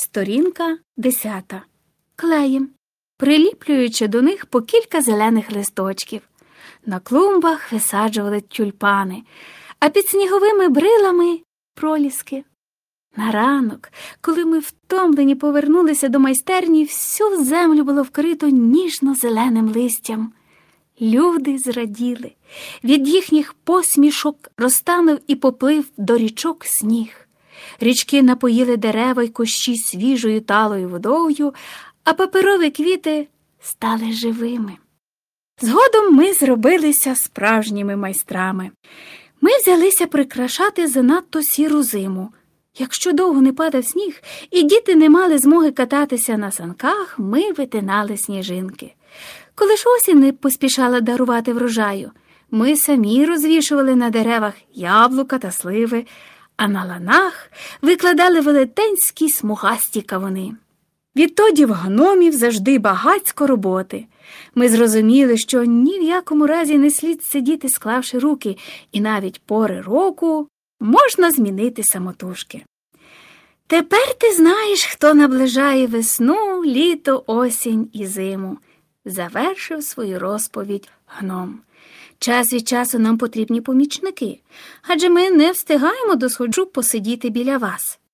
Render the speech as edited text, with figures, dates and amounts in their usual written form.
Сторінка 10. Клеєм, приліплюючи до них по кілька зелених листочків. На клумбах висаджували тюльпани, а під сніговими брилами – проліски. На ранок, коли ми втомлені повернулися до майстерні, всю землю було вкрито ніжно-зеленим листям. Люди зраділи. Від їхніх посмішок розтанув і поплив до річок сніг. Річки напоїли дерева й кущі свіжою талою водою, а паперові квіти стали живими. Згодом ми зробилися справжніми майстрами. Ми взялися прикрашати занадто сіру зиму. Якщо довго не падав сніг і діти не мали змоги кататися на санках, ми витинали сніжинки. Коли ж осінь не поспішала дарувати врожаю, ми самі розвішували на деревах яблука та сливи, а на ланах викладали велетенські смугасті кавуни. Відтоді в гномів завжди багацько роботи. Ми зрозуміли, що ні в якому разі не слід сидіти, склавши руки, і навіть пори року можна змінити самотужки. Тепер ти знаєш, хто наближає весну, літо, осінь і зиму. Завершив свою розповідь гном. Час від часу нам потрібні помічники, адже ми не встигаємо досходжу посидіти біля вас.